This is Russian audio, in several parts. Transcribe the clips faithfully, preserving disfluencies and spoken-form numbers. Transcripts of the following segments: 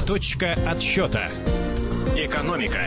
Точка отсчета. Экономика.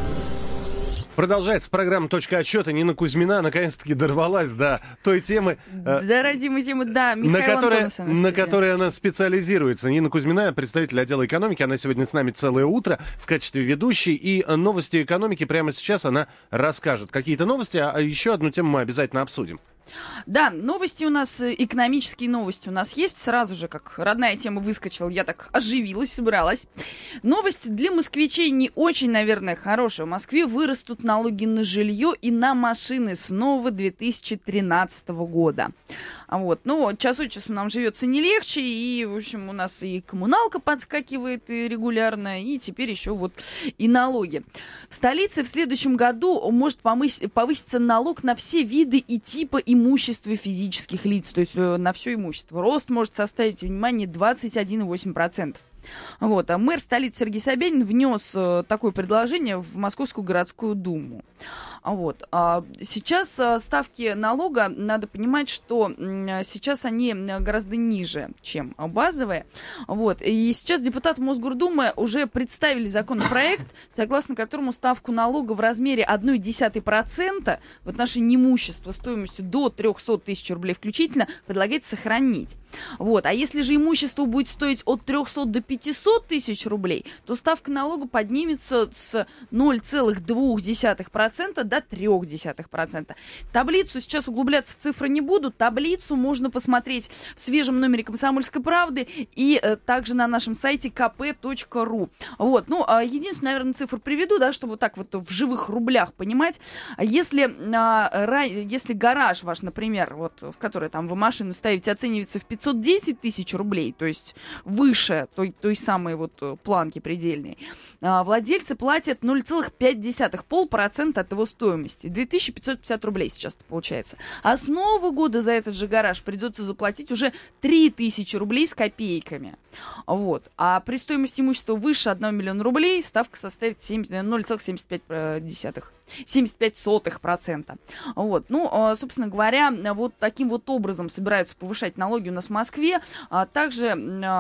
Продолжается программа «Точка отсчета». Нина Кузьмина наконец-таки дорвалась до той темы, Да, родимой темы, да, на Михаил которой, Антонов. на которой она специализируется. Нина Кузьмина, представитель отдела экономики. Она сегодня с нами целое утро в качестве ведущей. И новости экономики прямо сейчас она расскажет. Какие-то новости, а еще одну тему мы обязательно обсудим. Да, новости у нас, экономические новости у нас есть. Сразу же, как родная тема выскочила, я так оживилась, собралась. Новость для москвичей не очень, наверное, хорошая. В Москве вырастут налоги на жилье и на машины с нового две тысячи тринадцатого года. Вот. Ну, час от часу нам живется не легче, и, в общем, у нас и коммуналка подскакивает и регулярно, и теперь еще вот и налоги. В столице в следующем году может повыситься налог на все виды и типы имущества физических лиц, то есть на все имущество. Рост может составить, внимание, двадцать один целых восемь десятых процента. Вот. А мэр столицы Сергей Собянин внес э, такое предложение в Московскую городскую думу. Вот. А сейчас э, ставки налога, надо понимать, что э, сейчас они гораздо ниже, чем базовые. Вот. И сейчас депутаты Мосгордумы уже представили законопроект, согласно которому ставку налога в размере ноль целых одна десятая процента в отношении имущества стоимостью до триста тысяч рублей включительно предлагается сохранить. Вот. А если же имущество будет стоить от трехсот до пятисот тысяч рублей, то ставка налога поднимется с ноль целых двух десятых процента до трёх десятых процента. Таблицу сейчас углубляться в цифры не буду. Таблицу можно посмотреть в свежем номере «Комсомольской правды» и э, также на нашем сайте ка пэ точка ру. Вот. Ну, э, единственную, наверное, цифру приведу, да, чтобы вот так вот в живых рублях понимать. Если, э, ра... если гараж ваш, например, вот, в который там вы машину ставите, оценивается в пятьсот десять тысяч рублей, то есть выше той, той самой вот планки предельной, а, владельцы платят ноль целых пять десятых, полпроцента от его стоимости. две тысячи пятьсот пятьдесят рублей сейчас получается. А с нового года за этот же гараж придется заплатить уже три тысячи рублей с копейками. Вот. А при стоимости имущества выше одного миллиона рублей ставка составит ноль целых семьдесят пять десятых. семьдесят пять сотых процента. Вот. Ну, собственно говоря, вот таким вот образом собираются повышать налоги у нас в Москве. А также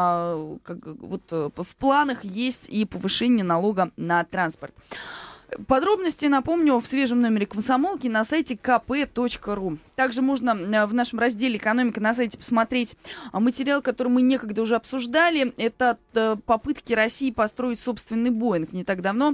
как, вот, в планах есть и повышение налога на транспорт. Подробности, напомню, в свежем номере «Комсомолки» на сайте ка пэ точка ру. Также можно в нашем разделе «Экономика» на сайте посмотреть материал, который мы некогда уже обсуждали. Это попытки России построить собственный «Боинг». Не так давно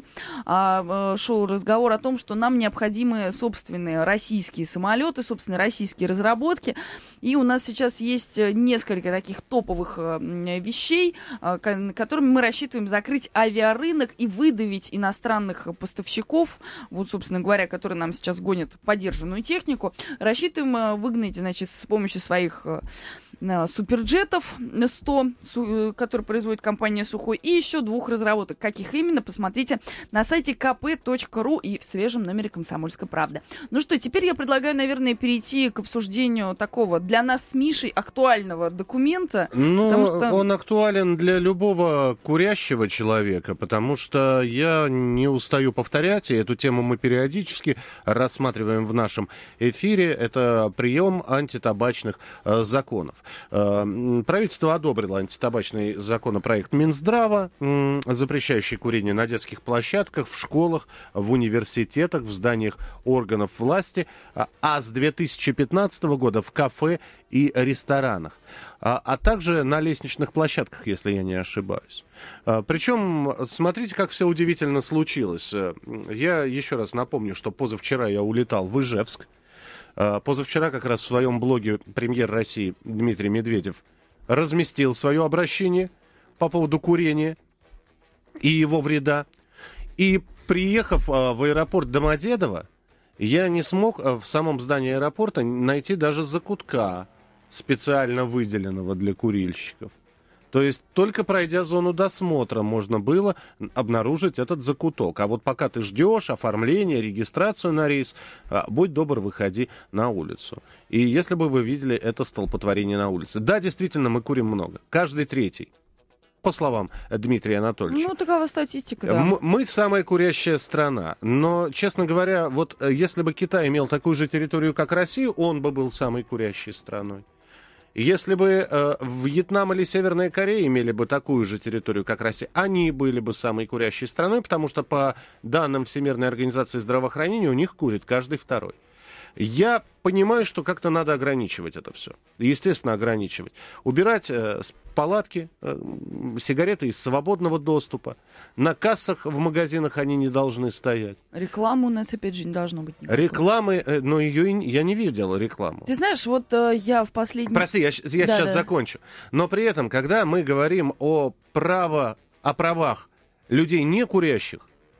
а, шел разговор о том, что нам необходимы собственные российские самолеты, собственные российские разработки. И у нас сейчас есть несколько таких топовых вещей, которыми мы рассчитываем закрыть авиарынок и выдавить иностранных поставщиков, вот, собственно говоря, которые нам сейчас гонят подержанную технику, рассчитываем выгнать, значит, с помощью своих суперджетов сто, которые производит компания «Сухой», и еще двух разработок. Каких именно, посмотрите на сайте ка пэ точка ру и в свежем номере «Комсомольской правды». Ну что, теперь я предлагаю, наверное, перейти к обсуждению такого для нас с Мишей актуального документа. Ну, что... он актуален для любого курящего человека, потому что я не устаю повторять, и эту тему мы периодически рассматриваем в нашем эфире. Это прием антитабачных э, законов. Правительство одобрило антитабачный законопроект Минздрава, запрещающий курение на детских площадках, в школах, в университетах, в зданиях органов власти, а с две тысячи пятнадцатого года в кафе и ресторанах, а, а также на лестничных площадках, если я не ошибаюсь. Причем, смотрите, как все удивительно случилось. Я еще раз напомню, что позавчера я улетал в Ижевск. Позавчера как раз в своем блоге премьер России Дмитрий Медведев разместил свое обращение по поводу курения и его вреда. И приехав в аэропорт Домодедово, я не смог в самом здании аэропорта найти даже закутка, специально выделенного для курильщиков. То есть только пройдя зону досмотра можно было обнаружить этот закуток. А вот пока ты ждешь оформление, регистрацию на рейс, будь добр, выходи на улицу. И если бы вы видели это столпотворение на улице. Да, действительно, мы курим много. Каждый третий. По словам Дмитрия Анатольевича. Ну, такова статистика, да. Мы, мы самая курящая страна. Но, честно говоря, вот если бы Китай имел такую же территорию, как Россия, он бы был самой курящей страной. Если бы э, Вьетнам или Северная Корея имели бы такую же территорию, как Россия, они были бы самой курящей страной, потому что по данным Всемирной организации здравоохранения у них курит каждый второй. Я понимаю, что как-то надо ограничивать это все. Естественно, ограничивать. Убирать э, с палатки э, сигареты из свободного доступа. На кассах в магазинах они не должны стоять. Рекламы у нас, опять же, не должно быть никакой. Рекламы, э, но ее и, я не видел рекламу. Ты знаешь, вот э, я в последний... Прости, я, я да, сейчас да. закончу. Но при этом, когда мы говорим о, право, о правах людей не курящих,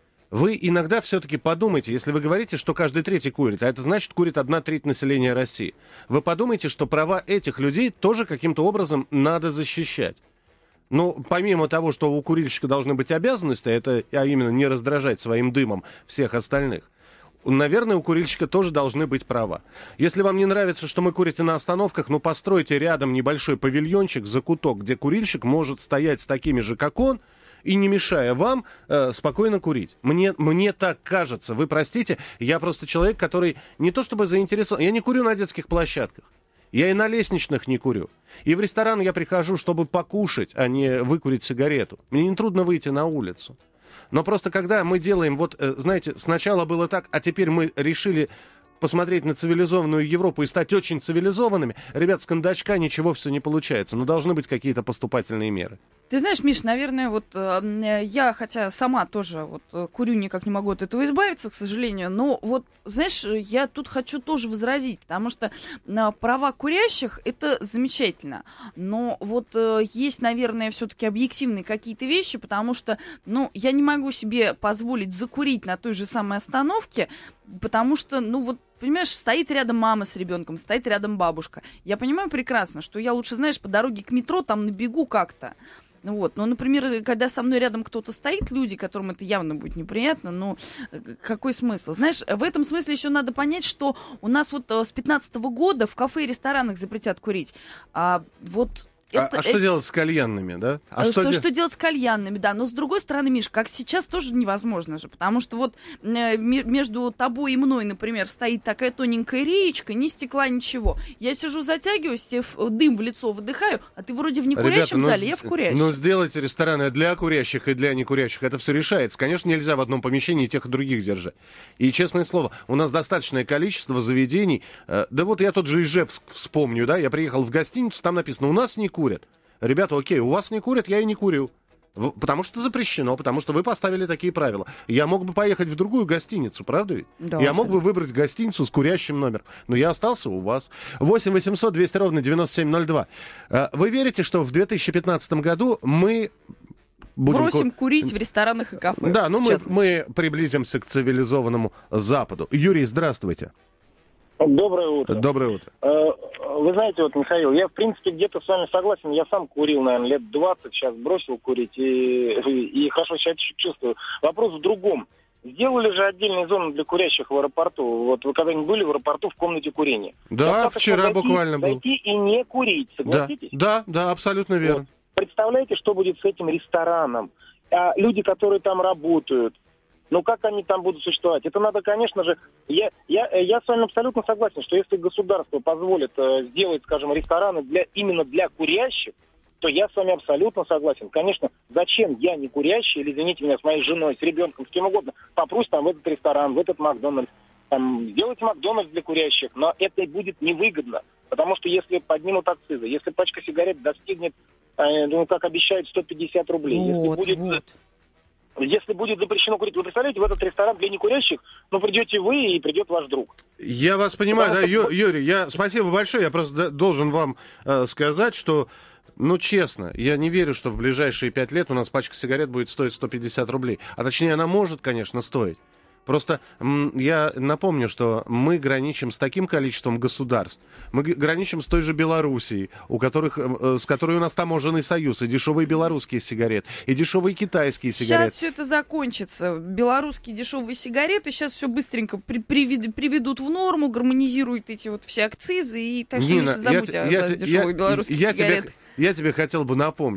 вы иногда все-таки подумайте, если вы говорите, что каждый третий курит, а это значит, курит одна треть населения России, вы подумайте, что права этих людей тоже каким-то образом надо защищать. Ну, помимо того, что у курильщика должны быть обязанности, это, а именно не раздражать своим дымом всех остальных, наверное, у курильщика тоже должны быть права. Если вам не нравится, что мы курите на остановках, ну, постройте рядом небольшой павильончик, закуток, где курильщик может стоять с такими же, как он, и не мешая вам э, спокойно курить. Мне, мне так кажется. Вы простите, я просто человек, который не то чтобы заинтересован. Я не курю на детских площадках. Я и на лестничных не курю. И в ресторан я прихожу, чтобы покушать, а не выкурить сигарету. Мне не трудно выйти на улицу. Но просто когда мы делаем, вот, э, знаете, сначала было так, а теперь мы решили посмотреть на цивилизованную Европу и стать очень цивилизованными, ребят, с кондачка ничего все не получается. Но должны быть какие-то поступательные меры. Ты знаешь, Миш, наверное, вот э, я, хотя сама тоже вот э, курю, никак не могу от этого избавиться, к сожалению, но вот, знаешь, я тут хочу тоже возразить, потому что э, права курящих — это замечательно, но вот э, есть, наверное, все-таки объективные какие-то вещи, потому что, ну, я не могу себе позволить закурить на той же самой остановке, потому что, ну, вот, понимаешь, стоит рядом мама с ребенком, стоит рядом бабушка. Я понимаю прекрасно, что я лучше, знаешь, по дороге к метро там набегу как-то. Вот. Но, например, когда со мной рядом кто-то стоит, люди, которым это явно будет неприятно, ну, какой смысл? Знаешь, в этом смысле еще надо понять, что у нас вот с пятнадцатого года в кафе и ресторанах запретят курить. А вот... А, Это, а что это... делать с кальянными, да? А что, что, де... что делать с кальянными, да. Но с другой стороны, Миш, как сейчас тоже невозможно же, потому что вот э, между тобой и мной, например, стоит такая тоненькая реечка, ни стекла, ничего. Я сижу, затягиваюсь, тебе дым в лицо выдыхаю, а ты вроде в некурящем Ребята, зале, я в курящем. Но сделайте рестораны для курящих и для некурящих, это все решается. Конечно, нельзя в одном помещении тех и других держать. И, честное слово, у нас достаточное количество заведений. Э, да вот я тот же Ижевск вспомню, да, я приехал в гостиницу, там написано, у нас не курят. Ребята, окей, у вас не курят, я и не курю. Потому что запрещено, потому что вы поставили такие правила. Я мог бы поехать в другую гостиницу, правда ведь? Да, я мог бы выбрать гостиницу с курящим номером. Но я остался у вас. восемь восемьсот двести ровно девяносто семь ноль два. Вы верите, что в две тысячи пятнадцатом году мы... Будем бросим ку... курить в ресторанах и кафе? Да, ну мы, мы приблизимся к цивилизованному Западу. Юрий, здравствуйте. Доброе утро. Доброе утро. Вы знаете, вот, Михаил, я, в принципе, где-то с вами согласен. Я сам курил, наверное, лет двадцать, сейчас бросил курить и, и, и хорошо себя чувствую. Вопрос в другом. Сделали же отдельные зоны для курящих в аэропорту. Вот вы когда-нибудь были в аэропорту в комнате курения? Да, вчера зайти, буквально был. Зайти и не курить, согласитесь? Да, да, да, абсолютно верно. Вот. Представляете, что будет с этим рестораном? А люди, которые там работают, ну, как они там будут существовать? Это надо, конечно же... Я, я, я с вами абсолютно согласен, что если государство позволит э, сделать, скажем, рестораны для, именно для курящих, то я с вами абсолютно согласен. Конечно, зачем я не курящий, или, извините меня, с моей женой, с ребенком, с кем угодно, попрусь там в этот ресторан, в этот Макдональдс, там, сделайте Макдональдс для курящих, но это будет невыгодно. Потому что если поднимут акцизы, если пачка сигарет достигнет, э, ну, как обещают, сто пятьдесят рублей, Вот, если будет... вот. Если будет запрещено курить, вы представляете, в этот ресторан для некурящих, ну, придете вы и придет ваш друг. Я вас понимаю, Потому да, что... Ю, Юрий, я, спасибо большое, я просто должен вам э, сказать, что, ну, честно, я не верю, что в ближайшие пять лет у нас пачка сигарет будет стоить сто пятьдесят рублей. А точнее, она может, конечно, стоить. Просто м, я напомню, что мы граничим с таким количеством государств. Мы г- граничим с той же Белоруссией, у которых, э, с которой у нас таможенный союз, и дешевые белорусские сигареты, и дешевые китайские сигареты. Сейчас все это закончится. Белорусские дешевые сигареты сейчас все быстренько при- привед- приведут в норму, гармонизируют эти вот все акцизы, и так что Нина, Миша, забудь я, о я, за я, дешевых я, белорусских я сигарет. Тебе, я тебе хотел бы напомнить.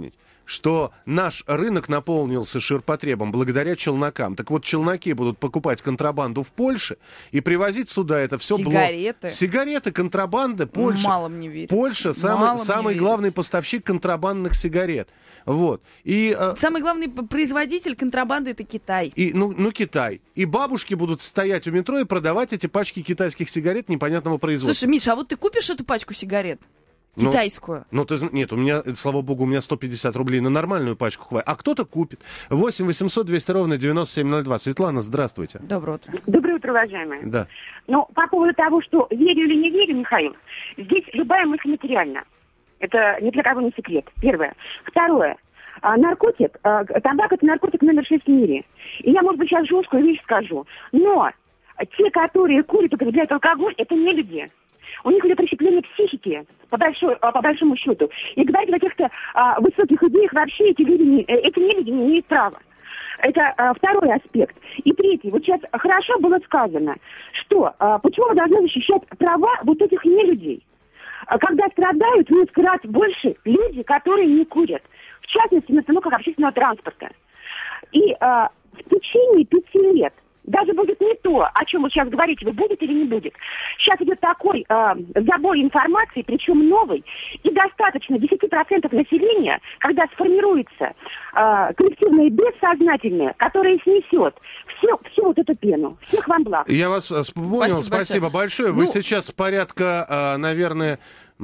что наш рынок наполнился ширпотребом благодаря челнокам. Так вот, челноки будут покупать контрабанду в Польше и привозить сюда это все. Сигареты. Блок. Сигареты, контрабанды, Польша. Мало мне верится. Польша самый, самый главный поставщик контрабандных сигарет. Вот. И, самый главный производитель контрабанды — это Китай. И, ну, ну, Китай. И бабушки будут стоять у метро и продавать эти пачки китайских сигарет непонятного производства. Слушай, Миша, а вот ты купишь эту пачку сигарет? Китайскую. Ну, ну, ты, нет, у меня, слава богу, у меня сто пятьдесят рублей на нормальную пачку хватит. А кто-то купит. восемь восемьсот двести ровно девяносто семь ноль два. Светлана, здравствуйте. Доброе утро. Доброе утро, уважаемые. Да. Ну, по поводу того, что верю или не верю, Михаил, здесь любая мысль материальна. Это ни для кого не секрет. Первое. Второе. А, наркотик, а, табак — это наркотик номер шесть в мире. И я, может быть, сейчас жесткую вещь скажу. Но те, которые курят, употребляют алкоголь, это не люди. У них идет расщепление психики, по, большой, по большому счету. И говорить о каких-то а, высоких идеях вообще эти люди, не, эти не люди не имеют права. Это а, второй аспект. И третий. Вот сейчас хорошо было сказано, что а, почему мы должны защищать права вот этих нелюдей. А, когда страдают в несколько раз больше люди, которые не курят. В частности, на остановках общественного транспорта. И а, в течение пяти лет даже будет не то, о чем вы сейчас говорите, вы будет или не будет. Сейчас идет такой э, забой информации, причем новый, и достаточно десять процентов населения, когда сформируется э, коллективное бессознательное, которое снесет все, всю вот эту пену. Всех вам благ. Я вас понял, спасибо, спасибо большое. Вы ну... сейчас порядка, наверное,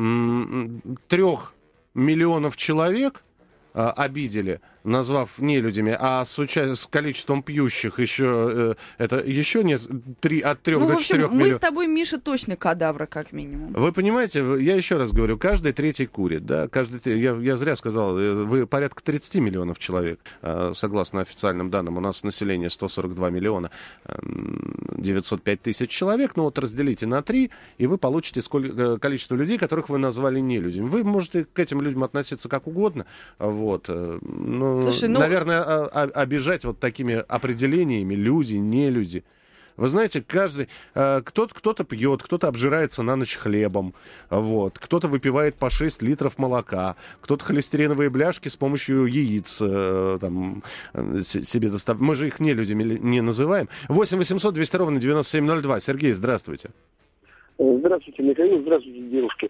трех миллионов человек обидели, назвав нелюдями, а с, уча... с количеством пьющих еще э, это еще не три, от трех ну, до в общем, четырех миллионов. Мы с тобой, Миша, точно кадавры, как минимум. Вы понимаете, я еще раз говорю, каждый третий курит, да, каждый я, я зря сказал, вы порядка тридцать миллионов человек, согласно официальным данным, у нас население сто сорок два миллиона, девятьсот пять тысяч человек, ну вот разделите на три, и вы получите сколько, количество людей, которых вы назвали нелюдями. Вы можете к этим людям относиться как угодно, вот, но Слушай, ну... наверное, обижать вот такими определениями люди, не люди. Вы знаете, каждый... Кто-то, кто-то пьет, кто-то обжирается на ночь хлебом, вот, кто-то выпивает по шесть литров молока, кто-то холестериновые бляшки с помощью яиц там, себе доставляет. Мы же их не людьми не называем. восемь восемьсот двести ровно девяносто семь ноль два. Сергей, здравствуйте. Здравствуйте, Михаил, здравствуйте, девушки.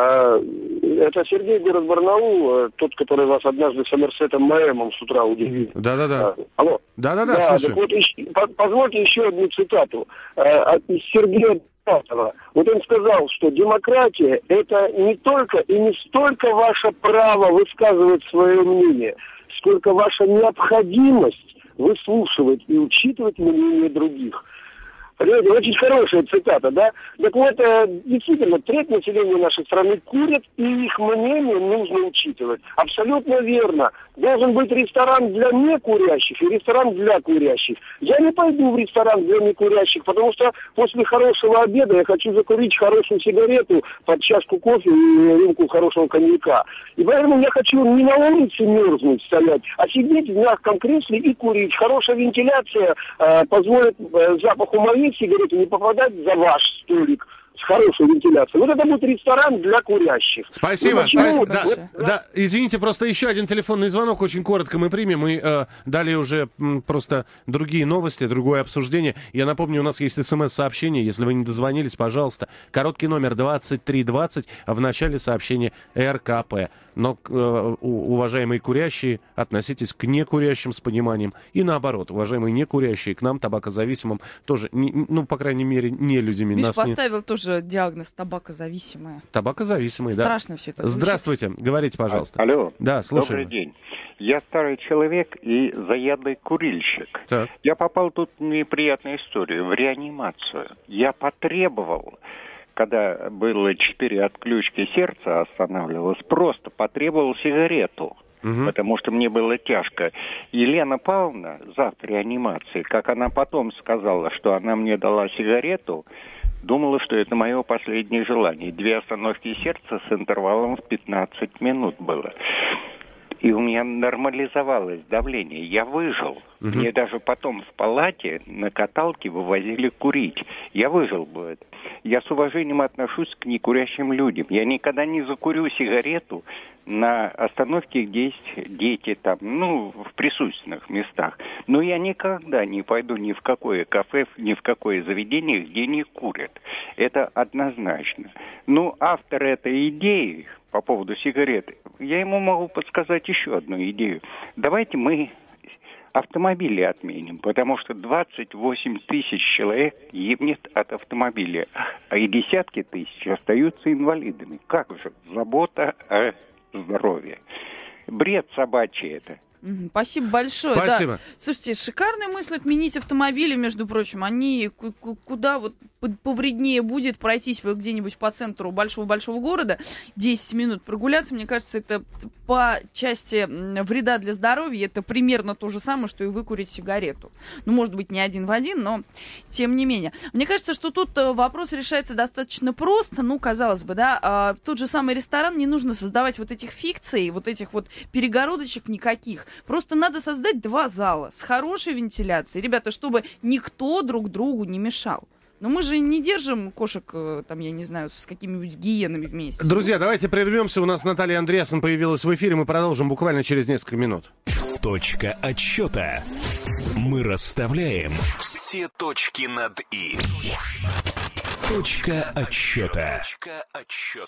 Это Сергей, город Барнаул, тот, который вас однажды с Мерседом Маэмом с утра удивил. Да-да-да. Алло. Да-да-да, да, слушаю. Так вот, позвольте еще одну цитату от Сергея Пятого. Вот он сказал, что демократия — это не только и не столько ваше право высказывать свое мнение, сколько ваша необходимость выслушивать и учитывать мнение других. Понимаете, очень хорошая цитата, да? Так вот, действительно, треть населения нашей страны курят, и их мнение нужно учитывать. Абсолютно верно. Должен быть ресторан для некурящих и ресторан для курящих. Я не пойду в ресторан для некурящих, потому что после хорошего обеда я хочу закурить хорошую сигарету под чашку кофе и рюмку хорошего коньяка. И поэтому я хочу не на улице мерзнуть, стоять, а сидеть в мягком кресле и курить. Хорошая вентиляция э, позволит э, запаху моей сигареты не попадать за ваш столик с хорошей вентиляцией. Вот это будет ресторан для курящих. Спасибо. Ну, спасибо. Да, вот, да, да, извините, просто еще один телефонный звонок, очень коротко мы примем. Мы э, далее уже м, просто другие новости, другое обсуждение. Я напомню, у нас есть смс-сообщение, если вы не дозвонились, пожалуйста. Короткий номер двадцать три двадцать, в начале сообщения эр ка пэ. Но, э, уважаемые курящие, относитесь к некурящим с пониманием. И наоборот, уважаемые некурящие, к нам, табакозависимым, тоже, не, ну, по крайней мере, не людьми. Миш нас поставил не... тоже диагноз табакозависимая. Табакозависимый, да. Страшно все это звучит. Здравствуйте, говорите, пожалуйста. Алло. Да, слушаю. Добрый день. Я старый человек и заядлый курильщик. Так. Я попал тут в неприятную историю, в реанимацию. Я потребовал, когда было четыре отключки сердца останавливалось, просто потребовал сигарету. Угу. Потому что мне было тяжко. Елена Павловна, завтра реанимации, как она потом сказала, что она мне дала сигарету, думала, что это мое последнее желание. Две остановки сердца с интервалом в пятнадцать минут было. И у меня нормализовалось давление. Я выжил. Угу. Мне даже потом в палате на каталке вывозили курить. Я выжил бы это. Я с уважением отношусь к некурящим людям. Я никогда не закурю сигарету на остановке, где есть дети, там, ну, в присутственных местах. Но я никогда не пойду ни в какое кафе, ни в какое заведение, где не курят. Это однозначно. Ну, автор этой идеи по поводу сигареты, я ему могу подсказать еще одну идею. Давайте мы автомобили отменим, потому что двадцать восемь тысяч человек гибнет от автомобиля, а и десятки тысяч остаются инвалидами. Как же? Забота о здоровье. Бред собачий это. Спасибо большое. Спасибо. Да. Слушайте, шикарная мысль отменить автомобили, между прочим. Они куда вот повреднее будет пройтись где-нибудь по центру большого-большого города, десять минут прогуляться. Мне кажется, это по части вреда для здоровья это примерно то же самое, что и выкурить сигарету. Ну, может быть, не один в один, но тем не менее. Мне кажется, что тут вопрос решается достаточно просто. Ну, казалось бы, да, тот же самый ресторан, не нужно создавать вот этих фикций, вот этих вот перегородочек никаких. Просто надо создать два зала с хорошей вентиляцией. Ребята, чтобы никто друг другу не мешал. Но мы же не держим кошек, там, я не знаю, с какими-нибудь гиенами вместе. Друзья, давайте прервемся. У нас Наталья Андреасон появилась в эфире. Мы продолжим буквально через несколько минут. Точка отсчета. Мы расставляем все точки над «и». Точка отсчета. Точка отсчета.